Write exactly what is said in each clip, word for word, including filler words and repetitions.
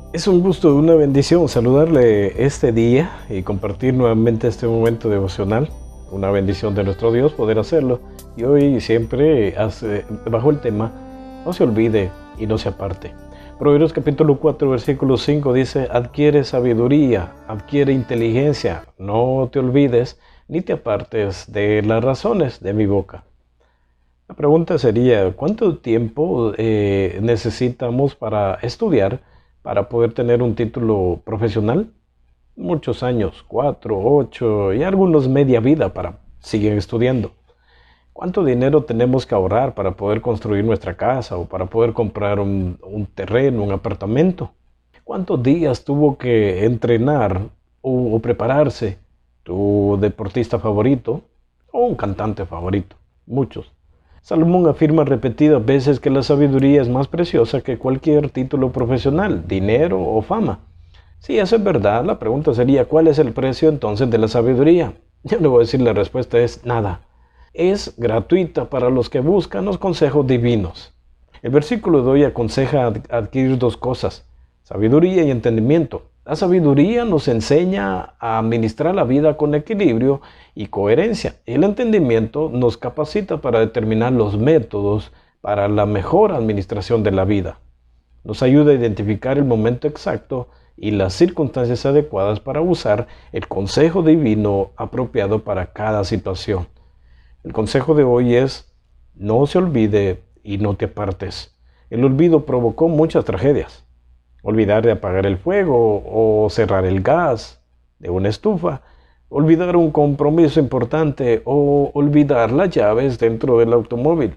Es un gusto, una bendición saludarle este día y compartir nuevamente este momento devocional. Una bendición de nuestro Dios poder hacerlo. Y hoy siempre hace, bajo el tema, no se olvide y no se aparte. Proverbios capítulo cuatro, versículo cinco dice, adquiere sabiduría, adquiere inteligencia, no te olvides ni te apartes de las razones de mi boca. La pregunta sería, ¿cuánto tiempo eh, necesitamos para estudiar para poder tener un título profesional? Muchos años, cuatro, ocho y algunos media vida para seguir estudiando. ¿Cuánto dinero tenemos que ahorrar para poder construir nuestra casa o para poder comprar un, un terreno, un apartamento? ¿Cuántos días tuvo que entrenar o, o prepararse tu deportista favorito o un cantante favorito? Muchos. Salomón afirma repetidas veces que la sabiduría es más preciosa que cualquier título profesional, dinero o fama. Si eso es verdad, la pregunta sería, ¿cuál es el precio entonces de la sabiduría? Yo le voy a decir, la respuesta es nada. Es gratuita para los que buscan los consejos divinos. El versículo de hoy aconseja adquirir dos cosas, sabiduría y entendimiento. La sabiduría nos enseña a administrar la vida con equilibrio y coherencia. El entendimiento nos capacita para determinar los métodos para la mejor administración de la vida. Nos ayuda a identificar el momento exacto y las circunstancias adecuadas para usar el consejo divino apropiado para cada situación. El consejo de hoy es, no se olvide y no te apartes. El olvido provocó muchas tragedias. Olvidar de apagar el fuego o cerrar el gas de una estufa, olvidar un compromiso importante o olvidar las llaves dentro del automóvil.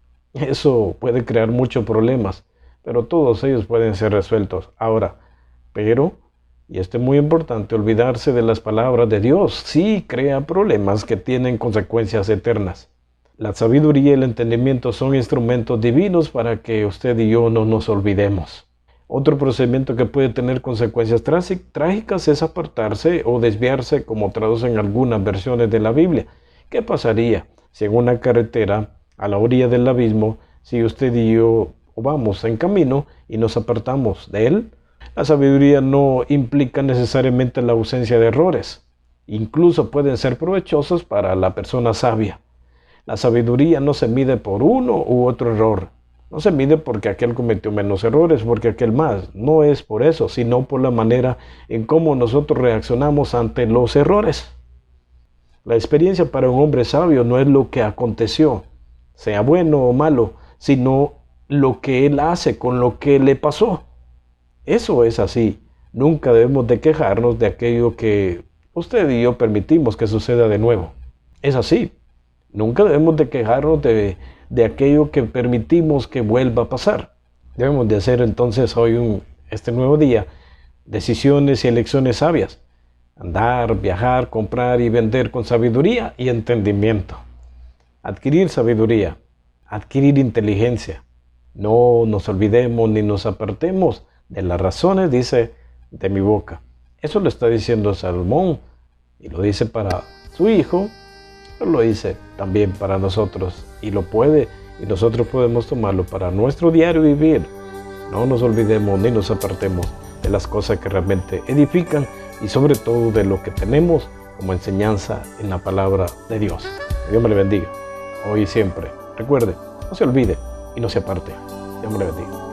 Eso puede crear muchos problemas, pero todos ellos pueden ser resueltos. Ahora, pero, y esto es muy importante, olvidarse de las palabras de Dios sí crea problemas que tienen consecuencias eternas. La sabiduría y el entendimiento son instrumentos divinos para que usted y yo no nos olvidemos. Otro procedimiento que puede tener consecuencias trágicas es apartarse o desviarse, como traducen algunas versiones de la Biblia. ¿Qué pasaría si en una carretera a la orilla del abismo, si usted y yo vamos en camino y nos apartamos de él? La sabiduría no implica necesariamente la ausencia de errores. Incluso pueden ser provechosos para la persona sabia. La sabiduría no se mide por uno u otro error. No se mide porque aquel cometió menos errores, porque aquel más. No es por eso, sino por la manera en cómo nosotros reaccionamos ante los errores. La experiencia para un hombre sabio no es lo que aconteció, sea bueno o malo, sino lo que él hace con lo que le pasó. Eso es así. Nunca debemos de quejarnos de aquello que usted y yo permitimos que suceda de nuevo. Es así. Nunca debemos de quejarnos de, de aquello que permitimos que vuelva a pasar. Debemos de hacer entonces hoy, un, este nuevo día, decisiones y elecciones sabias. Andar, viajar, comprar y vender con sabiduría y entendimiento. Adquirir sabiduría, adquirir inteligencia. No nos olvidemos ni nos apartemos de las razones, dice, de mi boca. Eso lo está diciendo Salomón y lo dice para su hijo, pero lo dice también para nosotros y lo puede y nosotros podemos tomarlo para nuestro diario vivir. No nos olvidemos ni nos apartemos de las cosas que realmente edifican y sobre todo de lo que tenemos como enseñanza en la palabra de Dios. Que Dios me le bendiga hoy y siempre. Recuerde, no se olvide y no se aparte. Dios me le bendiga.